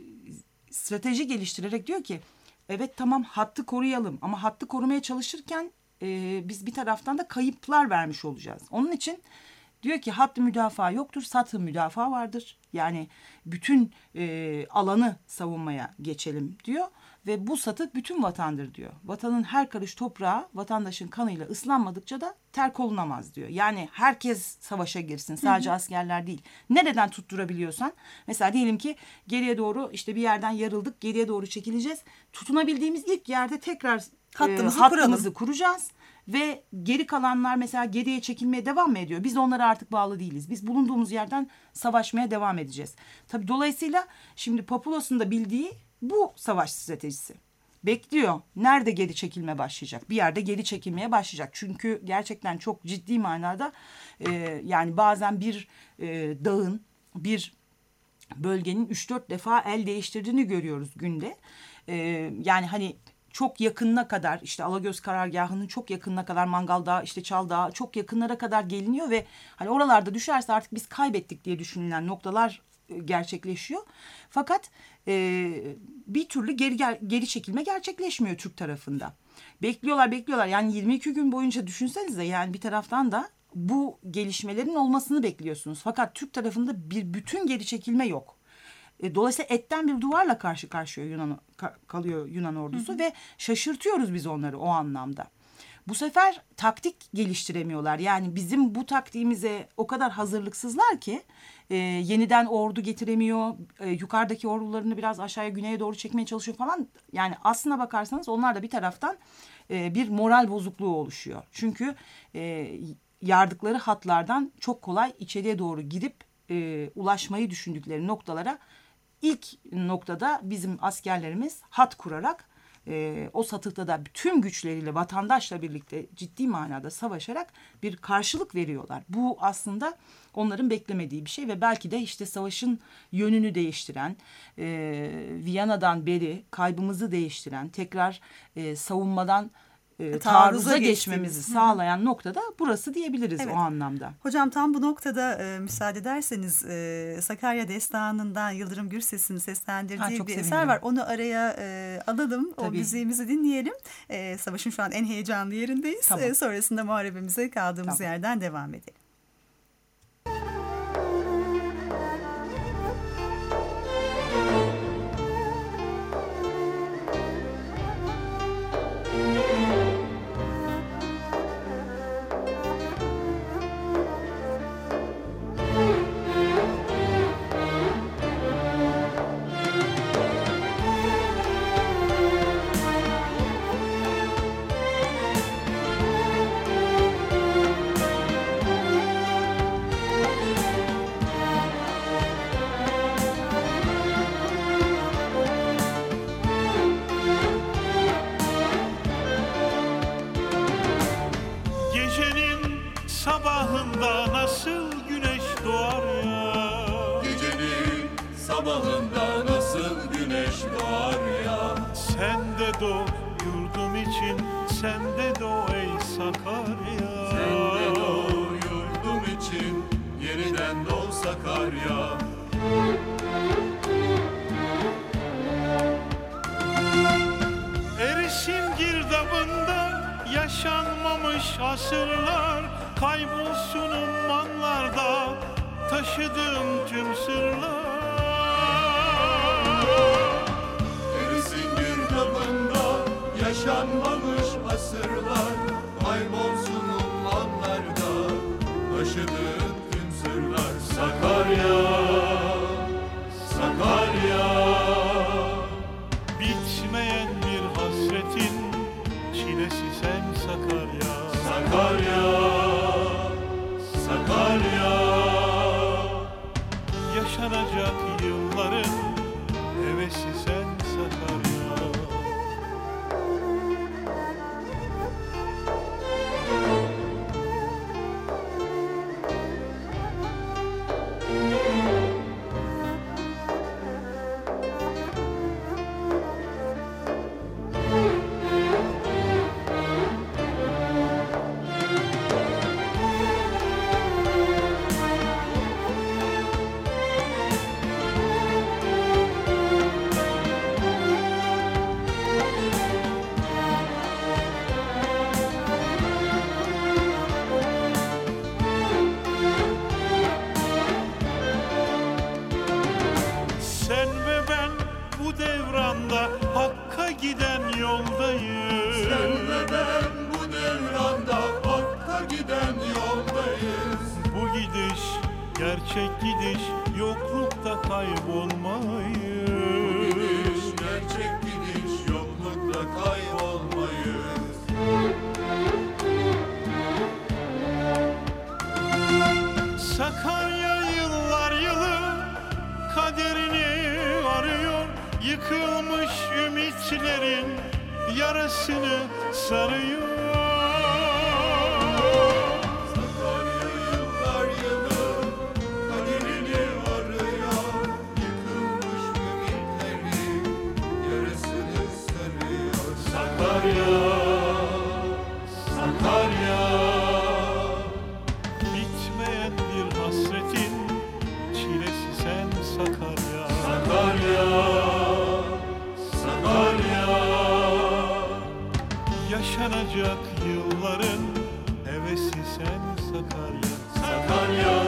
strateji geliştirerek diyor ki evet tamam hattı koruyalım ama hattı korumaya çalışırken e, biz bir taraftan da kayıplar vermiş olacağız. Onun için diyor ki hattı müdafaa yoktur, satı müdafaa vardır. Yani bütün e, alanı savunmaya geçelim diyor ve bu satı bütün vatandır diyor. Vatanın her karış toprağı vatandaşın kanıyla ıslanmadıkça da terk olunamaz diyor. Yani herkes savaşa girsin, sadece hı hı. askerler değil. Nereden tutturabiliyorsan, mesela diyelim ki geriye doğru işte bir yerden yarıldık, geriye doğru çekileceğiz. Tutunabildiğimiz ilk yerde tekrar hattımızı, e, hattımızı kuracağız. Ve geri kalanlar mesela geriye çekilmeye devam mı ediyor? Biz onlara artık bağlı değiliz. Biz bulunduğumuz yerden savaşmaya devam edeceğiz. Tabii dolayısıyla şimdi Populos'un da bildiği bu savaş stratejisi. Bekliyor. Nerede geri çekilme başlayacak? Bir yerde geri çekilmeye başlayacak. Çünkü gerçekten çok ciddi manada e, yani bazen bir e, dağın, bir bölgenin üç dört defa el değiştirdiğini görüyoruz günde. E, yani hani çok yakınına kadar işte Alagöz karargahının çok yakınına kadar Mangal Dağı, işte Çal Dağı çok yakınlara kadar geliniyor ve hani oralarda düşerse artık biz kaybettik diye düşünülen noktalar e, gerçekleşiyor. Fakat e, bir türlü geri geri çekilme gerçekleşmiyor Türk tarafında. Bekliyorlar bekliyorlar yani yirmi iki gün boyunca düşünsenize yani bir taraftan da bu gelişmelerin olmasını bekliyorsunuz. Fakat Türk tarafında bir bütün geri çekilme yok. Dolayısıyla etten bir duvarla karşı karşıya Yunan kalıyor Yunan ordusu, hı hı, ve şaşırtıyoruz biz onları o anlamda. Bu sefer taktik geliştiremiyorlar. Yani bizim bu taktiğimize o kadar hazırlıksızlar ki e, yeniden ordu getiremiyor. E, yukarıdaki ordularını biraz aşağıya güneye doğru çekmeye çalışıyor falan. Yani aslına bakarsanız onlar da bir taraftan e, bir moral bozukluğu oluşuyor. Çünkü e, yardıkları hatlardan çok kolay içeriye doğru girip e, ulaşmayı düşündükleri noktalara İlk noktada bizim askerlerimiz hat kurarak e, o satıkta da tüm güçleriyle vatandaşla birlikte ciddi manada savaşarak bir karşılık veriyorlar. Bu aslında onların beklemediği bir şey ve belki de işte savaşın yönünü değiştiren, e, Viyana'dan beri kaybımızı değiştiren, tekrar e, savunmadan e, Taarruza taarruza geçtiğimiz. geçmemizi sağlayan noktada burası diyebiliriz Evet. o anlamda. Hocam tam bu noktada e, müsaade ederseniz e, Sakarya Destanı'ndan Yıldırım Gürses'in seslendirdiği Ha, çok bir eser sevinirim. var. Onu araya e, alalım. O Tabii. müziğimizi dinleyelim. E, savaşın şu an en heyecanlı yerindeyiz. Tamam. E, sonrasında muharebemize kaldığımız Tamam. yerden devam edelim. Gecenin sabahında nasıl güneş doğar ya? Gecenin sabahında nasıl güneş doğar ya? Sen de doğ yurdum için, sen de doğ ey Sakarya. Sen de doğ yurdum için, yeniden doğ Sakarya. Erisin girdabında yaşanmamış asırlar, kaybolsun ummanlarda taşıdığım tüm sırlar. Erisin girdabında yaşanmamış asırlar, kaybolsun ummanlarda taşıdığın tüm sırlar. Sakarya, Sakarya. Bitmeyen bir hasretin çilesi sen Sakarya. Sakarya, Sakarya. Yaşanacak yılların hevesi sen Sakarya. Sen ve ben bu devranda Hakk'a giden yoldayız. Sen ve ben bu devranda Hakk'a giden yoldayız. Bu gidiş gerçek gidiş, yoklukta kaybolmayız. Gidiş, gerçek gidiş, yoklukta kaybolmayız. Sakarya yıllar yılı kaderini arıyor. Yıkılmış ümitlerin yarasını sarıyor. Sakarya yıllar yılı kaderini arıyor. Yıkılmış ümitleri yarasını sarıyor. Sakarya, Sakarya. Bitmeyen bir hasretin çilesi sen Sakarya. Sakarya, Sakarya. Yaşanacak yılların hevesi sen Sakarya. Sakarya.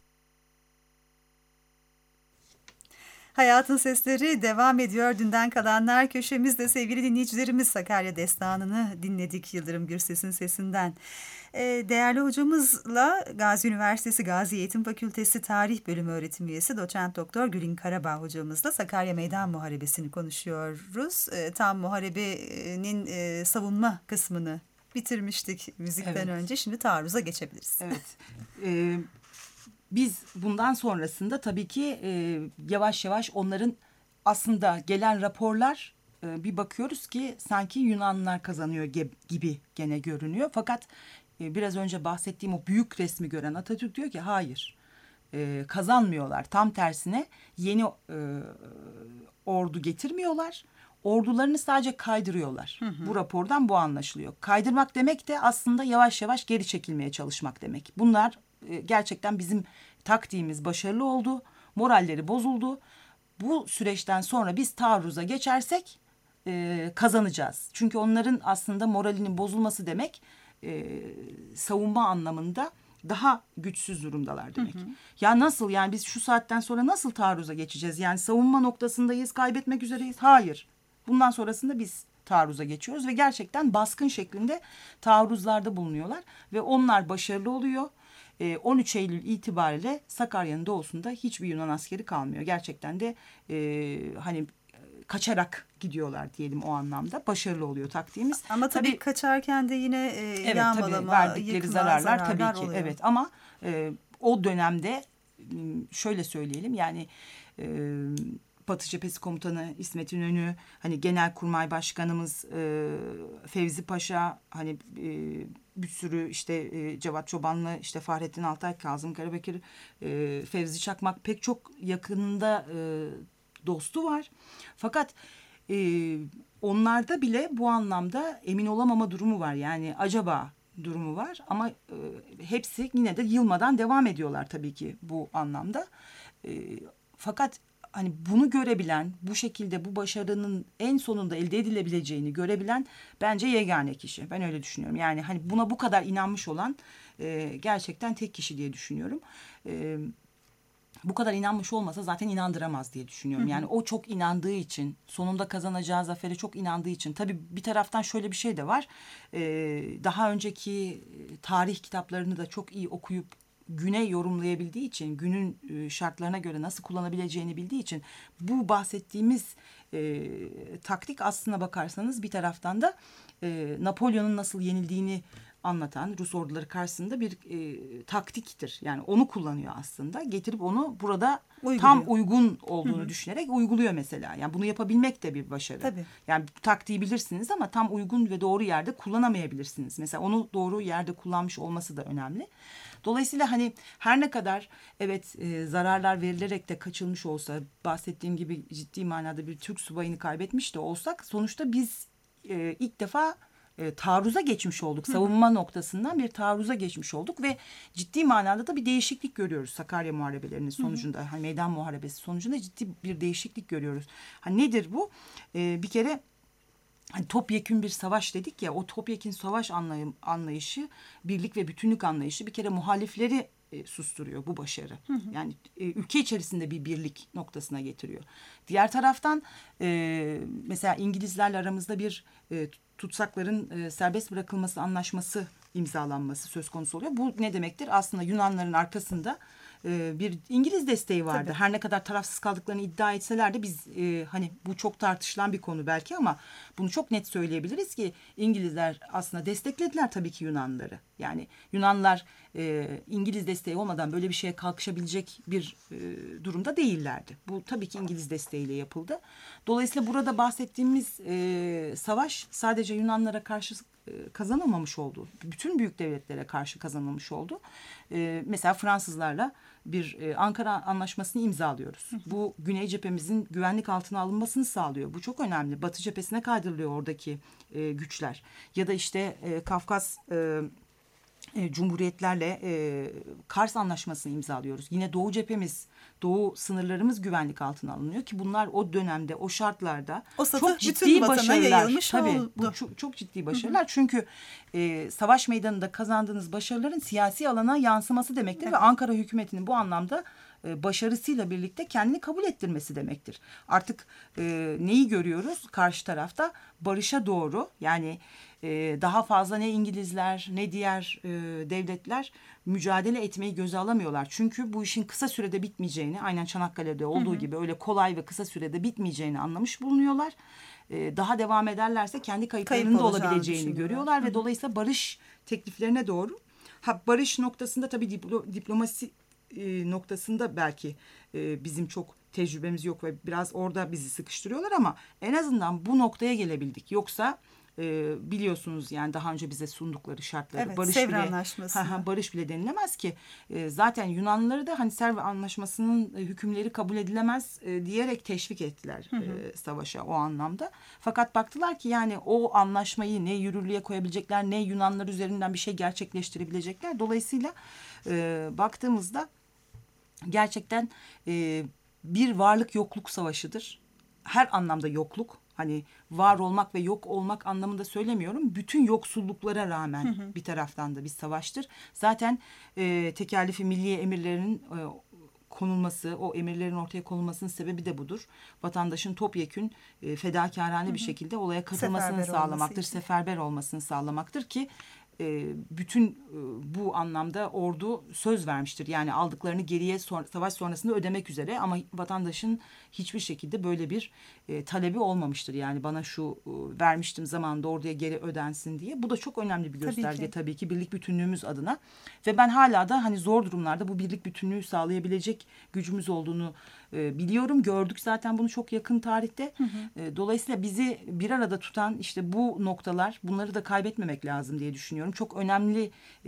Hayatın Sesleri devam ediyor. Dünden kalanlar köşemizde sevgili dinleyicilerimiz Sakarya Destanı'nı dinledik Yıldırım Gürses'in sesinden. Ee, değerli hocamızla Gazi Üniversitesi Gazi Eğitim Fakültesi Tarih Bölümü öğretim üyesi Doçent Doktor Gülin Karabağ hocamızla Sakarya Meydan Muharebesi'ni konuşuyoruz. Ee, tam muharebenin e, savunma kısmını bitirmiştik müzikten Evet. önce. Şimdi taarruza geçebiliriz. Evet. Ee, biz bundan sonrasında tabii ki e, yavaş yavaş onların aslında gelen raporlar e, bir bakıyoruz ki sanki Yunanlılar kazanıyor ge- gibi gene görünüyor. Fakat e, biraz önce bahsettiğim o büyük resmi gören Atatürk diyor ki hayır, e, kazanmıyorlar. Tam tersine yeni e, ordu getirmiyorlar. ordularını sadece kaydırıyorlar. Hı hı. Bu rapordan bu anlaşılıyor. Kaydırmak demek de aslında yavaş yavaş geri çekilmeye çalışmak demek. Bunlar e, gerçekten bizim taktiğimiz başarılı oldu. Moralleri bozuldu. Bu süreçten sonra biz taarruza geçersek e, kazanacağız. Çünkü onların aslında moralinin bozulması demek e, savunma anlamında daha güçsüz durumdalar demek. Hı hı. Ya nasıl yani biz şu saatten sonra nasıl taarruza geçeceğiz? Yani savunma noktasındayız, kaybetmek üzereyiz. Hayır. Bundan sonrasında biz taarruza geçiyoruz ve gerçekten baskın şeklinde taarruzlarda bulunuyorlar ve onlar başarılı oluyor. E, on üç Eylül itibariyle Sakarya'nın doğusunda hiçbir Yunan askeri kalmıyor. Gerçekten de e, hani kaçarak gidiyorlar diyelim o anlamda. Başarılı oluyor taktiğimiz. Ama tabii, tabii kaçarken de yine e, evet, yağmalama, tabii, verdikleri yıkma, zararlar, zararlar tabii ki. oluyor. Evet ama e, o dönemde şöyle söyleyelim yani e, Batı Cephesi Komutanı İsmet İnönü, hani Genelkurmay Başkanımız e, Fevzi Paşa, hani e, bir sürü işte e, Cevat Çobanlı, işte Fahrettin Altay, Kazım Karabekir, e, Fevzi Çakmak pek çok yakınında e, dostu var. Fakat e, onlarda bile bu anlamda emin olamama durumu var. Yani acaba durumu var ama e, hepsi yine de yılmadan devam ediyorlar tabii ki bu anlamda. E, fakat hani bunu görebilen, bu şekilde bu başarının en sonunda elde edilebileceğini görebilen bence yegane kişi. Ben öyle düşünüyorum. Yani hani buna bu kadar inanmış olan e, gerçekten tek kişi diye düşünüyorum. E, bu kadar inanmış olmasa zaten inandıramaz diye düşünüyorum. Yani o çok inandığı için, sonunda kazanacağı zafere çok inandığı için. Tabii bir taraftan şöyle bir şey de var. E, daha önceki tarih kitaplarını da çok iyi okuyup güne yorumlayabildiği için, günün şartlarına göre nasıl kullanabileceğini bildiği için bu bahsettiğimiz e, taktik aslına bakarsanız bir taraftan da e, Napolyon'un nasıl yenildiğini anlatan Rus orduları karşısında bir e, taktiktir. Yani onu kullanıyor aslında. Getirip onu burada uyguluyor. Tam uygun olduğunu Hı-hı. düşünerek uyguluyor mesela. Yani bunu yapabilmek de bir başarı. Tabii. Yani taktiği bilirsiniz ama tam uygun ve doğru yerde kullanamayabilirsiniz. Mesela onu doğru yerde kullanmış olması da önemli. Dolayısıyla hani her ne kadar evet e, zararlar verilerek de kaçılmış olsa, bahsettiğim gibi ciddi manada bir Türk subayını kaybetmiş de olsak, sonuçta biz e, ilk defa e, taarruza geçmiş olduk. Hı. Savunma noktasından bir taarruza geçmiş olduk ve ciddi manada da bir değişiklik görüyoruz Sakarya Muharebelerinin sonucunda. Hı. Hani meydan muharebesi sonucunda ciddi bir değişiklik görüyoruz. Hani nedir bu? E, bir kere hani topyekün bir savaş dedik ya, o topyekün savaş anlayım, anlayışı, birlik ve bütünlük anlayışı bir kere muhalifleri e, susturuyor bu başarı. Hı hı. Yani e, ülke içerisinde bir birlik noktasına getiriyor. Diğer taraftan e, mesela İngilizlerle aramızda bir e, tutsakların e, serbest bırakılması anlaşması imzalanması söz konusu oluyor. Bu ne demektir? Aslında Yunanların arkasında e, bir İngiliz desteği vardı. Tabii. Her ne kadar tarafsız kaldıklarını iddia etseler de biz e, hani bu çok tartışılan bir konu belki ama bunu çok net söyleyebiliriz ki İngilizler aslında desteklediler tabii ki Yunanlıları. Yani Yunanlılar e, İngiliz desteği olmadan böyle bir şeye kalkışabilecek bir e, durumda değillerdi. Bu tabii ki İngiliz desteğiyle yapıldı. Dolayısıyla burada bahsettiğimiz e, savaş sadece Yunanlara karşı e, kazanılmamış oldu. Bütün büyük devletlere karşı kazanılmış oldu. E, mesela Fransızlarla bir e, Ankara Anlaşması'nı imzalıyoruz. Hı hı. Bu Güney cephemizin güvenlik altına alınmasını sağlıyor. Bu çok önemli. Batı cephesine kaydırılıyor oradaki e, güçler. Ya da işte e, Kafkas e, e, Cumhuriyetlerle e, Kars Anlaşması'nı imzalıyoruz. Yine Doğu cephemiz, Doğu sınırlarımız güvenlik altına alınıyor ki bunlar o dönemde, o şartlarda o çok ciddi başarılar. Tabii, bu çok, çok ciddi başarılar. Hı hı. Çünkü e, savaş meydanında kazandığınız başarıların siyasi alana yansıması demektir. Evet. Ve Ankara hükümetinin bu anlamda e, başarısıyla birlikte kendini kabul ettirmesi demektir. Artık e, neyi görüyoruz karşı tarafta? Barışa doğru, yani e, daha fazla ne İngilizler ne diğer e, devletler mücadele etmeyi göze alamıyorlar. Çünkü bu işin kısa sürede bitmeyeceğini, aynen Çanakkale'de olduğu hı hı. gibi öyle kolay ve kısa sürede bitmeyeceğini anlamış bulunuyorlar. Ee, daha devam ederlerse kendi kayıplarının da olabileceğini görüyorlar ve hı hı. dolayısıyla barış tekliflerine doğru. Ha, barış noktasında tabii diplo, diplomasi e, noktasında belki e, bizim çok tecrübemiz yok ve biraz orada bizi sıkıştırıyorlar ama en azından bu noktaya gelebildik. Yoksa e, biliyorsunuz yani daha önce bize sundukları şartları. Evet, barış Sevr bile, Anlaşması. Ha, ha, barış bile denilemez ki. E, zaten Yunanlıları da hani Sevr Anlaşması'nın e, hükümleri kabul edilemez e, diyerek teşvik ettiler hı hı. E, savaşa o anlamda. Fakat baktılar ki yani o anlaşmayı ne yürürlüğe koyabilecekler, ne Yunanlar üzerinden bir şey gerçekleştirebilecekler. Dolayısıyla e, baktığımızda gerçekten e, bir varlık yokluk savaşıdır. Her anlamda yokluk. Hani var olmak ve yok olmak anlamında söylemiyorum. Bütün yoksulluklara rağmen hı hı. bir taraftan da bir savaştır. Zaten e, tekerlefi milliye emirlerinin e, konulması, o emirlerin ortaya konulmasının sebebi de budur. Vatandaşın topyekün e, fedakarane hı hı. bir şekilde olaya katılmasını seferber sağlamaktır. Seferber olmasını sağlamaktır ki e, bütün e, bu anlamda ordu söz vermiştir. Yani aldıklarını geriye son, savaş sonrasında ödemek üzere ama vatandaşın hiçbir şekilde böyle bir e, talebi olmamıştır. Yani bana şu e, vermiştim zamanında orduya geri ödensin diye. Bu da çok önemli bir gösterge tabii ki, tabii ki birlik bütünlüğümüz adına. Ve ben hala da hani zor durumlarda bu birlik bütünlüğü sağlayabilecek gücümüz olduğunu e, biliyorum. Gördük zaten bunu çok yakın tarihte. Hı hı. E, dolayısıyla bizi bir arada tutan işte bu noktalar, bunları da kaybetmemek lazım diye düşünüyorum. Çok önemli e,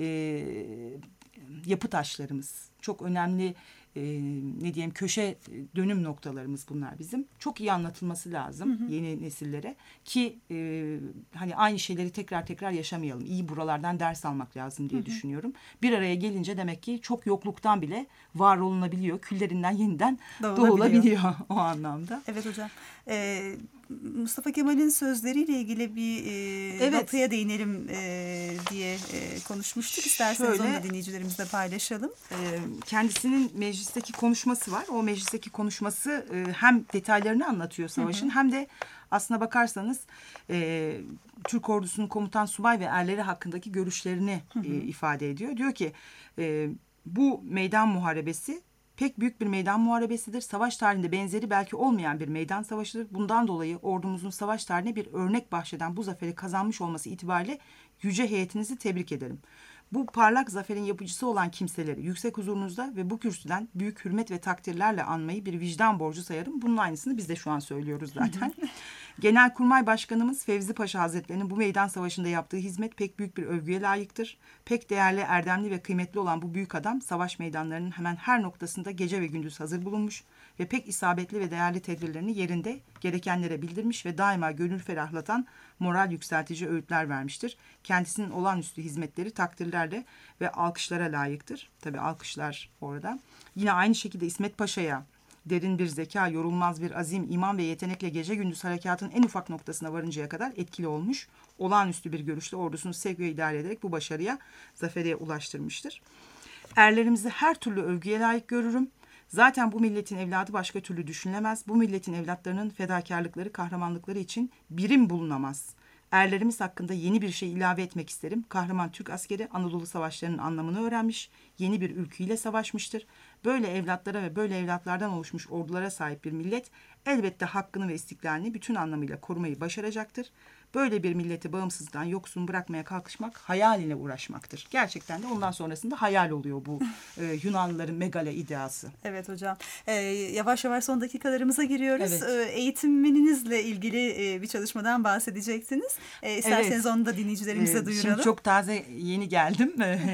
yapı taşlarımız, çok önemli e, ne diyeyim köşe dönüm noktalarımız bunlar bizim. Çok iyi anlatılması lazım hı hı. yeni nesillere ki e, hani aynı şeyleri tekrar tekrar yaşamayalım. İyi buralardan ders almak lazım diye hı hı. düşünüyorum. Bir araya gelince demek ki çok yokluktan bile var olunabiliyor. Küllerinden yeniden doğulabiliyor, doğulabiliyor o anlamda. Evet hocam. Ee, Mustafa Kemal'in sözleriyle ilgili bir e, evet. noktaya değinelim e, diye e, konuşmuştuk. İsterseniz Şöyle, onu da dinleyicilerimizle paylaşalım. E, kendisinin meclisteki konuşması var. O meclisteki konuşması e, hem detaylarını anlatıyor savaşın hı hı. hem de aslına bakarsanız e, Türk ordusunun komutan subay ve erleri hakkındaki görüşlerini hı hı. E, ifade ediyor. Diyor ki e, bu meydan muharebesi pek büyük bir meydan muharebesidir. Savaş tarihinde benzeri belki olmayan bir meydan savaşıdır. Bundan dolayı ordumuzun savaş tarihine bir örnek bahşeden bu zaferi kazanmış olması itibariyle yüce heyetinizi tebrik ederim. Bu parlak zaferin yapıcısı olan kimseleri yüksek huzurunuzda ve bu kürsüden büyük hürmet ve takdirlerle anmayı bir vicdan borcu sayarım. Bunun aynısını biz de şu an söylüyoruz zaten. Genelkurmay Başkanımız Fevzi Paşa Hazretleri'nin bu meydan savaşında yaptığı hizmet pek büyük bir övgüye layıktır. Pek değerli, erdemli ve kıymetli olan bu büyük adam savaş meydanlarının hemen her noktasında gece ve gündüz hazır bulunmuş ve pek isabetli ve değerli tedbirlerini yerinde gerekenlere bildirmiş ve daima gönül ferahlatan moral yükseltici öğütler vermiştir. Kendisinin olağanüstü hizmetleri takdirlerle ve alkışlara layıktır. Tabii alkışlar orada. Yine aynı şekilde İsmet Paşa'ya derin bir zeka, yorulmaz bir azim, iman ve yetenekle gece gündüz harekatın en ufak noktasına varıncaya kadar etkili olmuş. Olağanüstü bir görüşle ordusunu sevk ve idare ederek bu başarıya, zafere ulaştırmıştır. Erlerimizi her türlü övgüye layık görürüm. Zaten bu milletin evladı başka türlü düşünülemez. Bu milletin evlatlarının fedakarlıkları, kahramanlıkları için birim bulunamaz. Erlerimiz hakkında yeni bir şey ilave etmek isterim. Kahraman Türk askeri Anadolu Savaşları'nın anlamını öğrenmiş, yeni bir ülküyle savaşmıştır. Böyle evlatlara ve böyle evlatlardan oluşmuş ordulara sahip bir millet elbette hakkını ve istiklalini bütün anlamıyla korumayı başaracaktır. Böyle bir milleti bağımsızlıktan yoksun bırakmaya kalkışmak hayaline uğraşmaktır. Gerçekten de ondan sonrasında hayal oluyor bu e, Yunanlıların megale ideası. Evet hocam. Ee, yavaş yavaş son dakikalarımıza giriyoruz. Evet. Ee, eğitiminizle ilgili e, bir çalışmadan bahsedecektiniz. Ee, isterseniz evet. onu da dinleyicilerimize ee, duyuralım. Şimdi çok taze yeni geldim.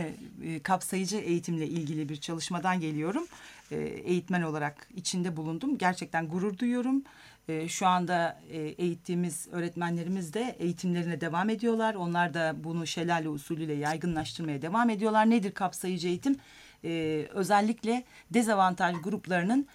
Kapsayıcı eğitimle ilgili bir çalışmadan geliyorum. Eğitmen olarak içinde bulundum. Gerçekten gurur duyuyorum. Şu anda eğittiğimiz öğretmenlerimiz de eğitimlerine devam ediyorlar. Onlar da bunu şelale usulüyle yaygınlaştırmaya devam ediyorlar. Nedir kapsayıcı eğitim? Özellikle dezavantaj gruplarının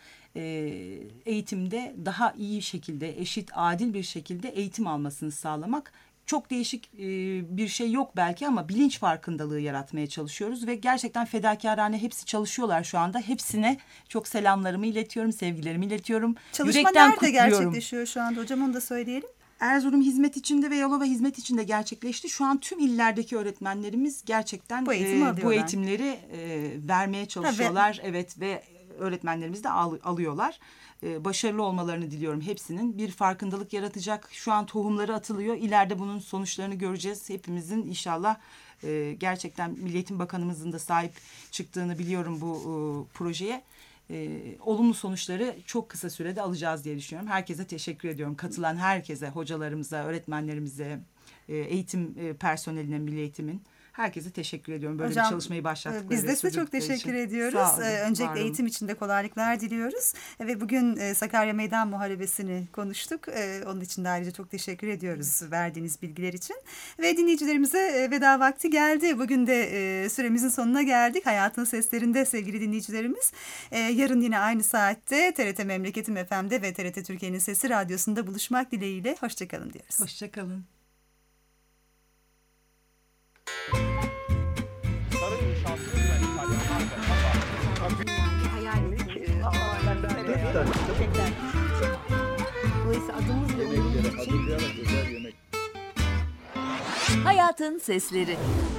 eğitimde daha iyi şekilde, eşit, adil bir şekilde eğitim almasını sağlamak. Çok değişik e, bir şey yok belki ama bilinç farkındalığı yaratmaya çalışıyoruz ve gerçekten fedakarane hepsi çalışıyorlar şu anda. Hepsine çok selamlarımı iletiyorum, sevgilerimi iletiyorum. Çalışma Yürekten nerede gerçekleşiyor şu anda hocam, onu da söyleyelim. Erzurum hizmet içinde ve Yalova hizmet içinde gerçekleşti. Şu an tüm illerdeki öğretmenlerimiz gerçekten bu, e, bu eğitimleri e, vermeye çalışıyorlar. Ha, ve... Evet ve öğretmenlerimiz de al, alıyorlar. Ee, başarılı olmalarını diliyorum hepsinin. Bir farkındalık yaratacak. Şu an tohumları atılıyor. İleride bunun sonuçlarını göreceğiz. Hepimizin inşallah e, gerçekten Milli Eğitim Bakanımızın da sahip çıktığını biliyorum bu e, projeye. E, olumlu sonuçları çok kısa sürede alacağız diye düşünüyorum. Herkese teşekkür ediyorum. Katılan herkese, hocalarımıza, öğretmenlerimize, e, eğitim e, personeline, Milli Eğitim'in. Herkese teşekkür ediyorum böyle Hocam, bir çalışmayı başlattıkları. Biz de size çok sürdürdükleri teşekkür için. ediyoruz. Sağ olun, Ee, var Öncelikle olun. eğitim için de kolaylıklar diliyoruz. E, Ve bugün e, Sakarya Meydan Muharebesi'ni konuştuk. E, Onun için de ayrıca çok teşekkür ediyoruz verdiğiniz bilgiler için. Ve dinleyicilerimize e, veda vakti geldi. Bugün de e, süremizin sonuna geldik. Hayatın Seslerinde sevgili dinleyicilerimiz. E, Yarın yine aynı saatte T R T Memleketim F M'de ve T R T Türkiye'nin Sesi Radyosu'nda buluşmak dileğiyle. Hoşçakalın diyoruz. Hoşçakalın. Dolayısıyla adımız ve umduğumuz için Hazırlayarak özel yemek. Hayatın Sesleri.